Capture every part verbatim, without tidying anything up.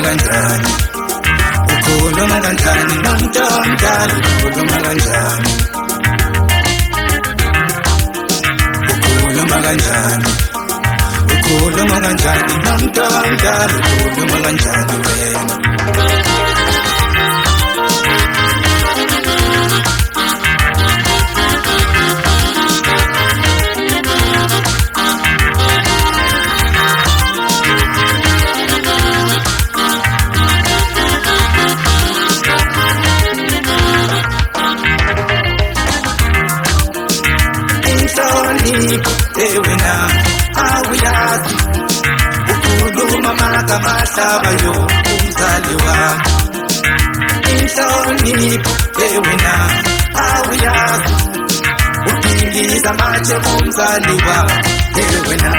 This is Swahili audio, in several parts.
kanjani ukhuluma kanjani nomuntu omdala ukhuluma kanjani ukhuluma kanjani ukhuluma kanjani nomuntu omdala ukhuluma kanjani wena wena awuyazi ukhuluma magama yo umzali wami inhlonipho wena awuyazi uphilisa manje umzali wami wena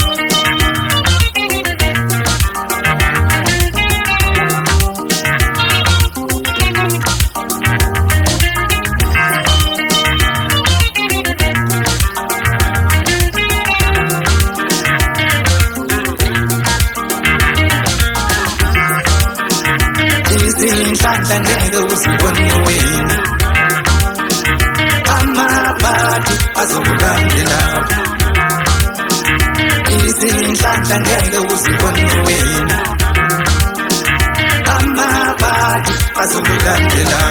Inhlanhla ngeke usibone wena amabhadi azokulandela izinhlanhla ngeke usibone wena amabhadi azokulandela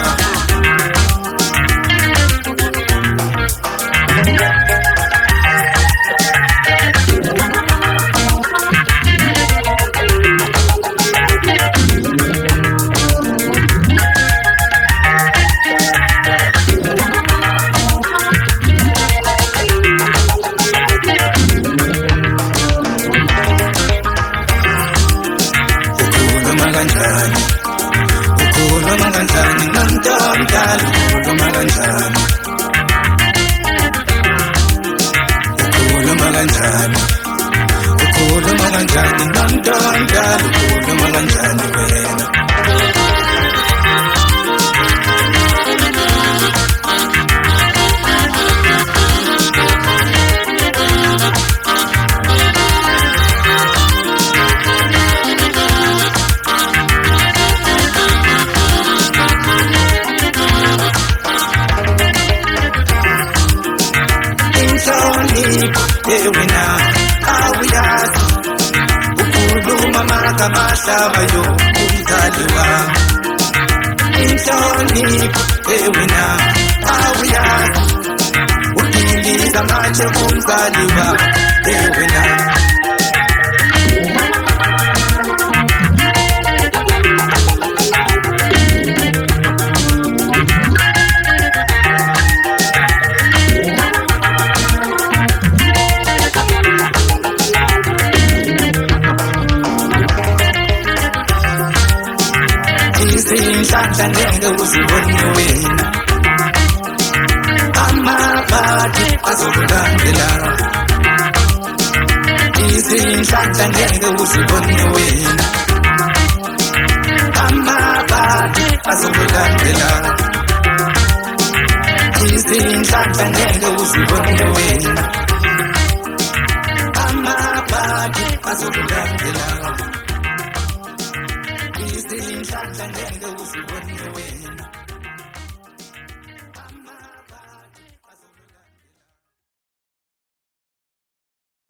ukhuluma kanjani nomuntu omdala ukhuluma kanjani ukhuluma kanjani ukhuluma kanjani nomuntu omdala ukhuluma kanjani wena wena awuyazi ukhuluma magama yo umzali wami inhlonipho wena awuyazi uphilisa manje umzali wami wena inhlanhla ngeke usibone wena amabhadi azokulandela izinhlanhla ngeke usibone wena amabhadi azokulandela izinhlanhla ngeke usibone wena amabhadi azokulandela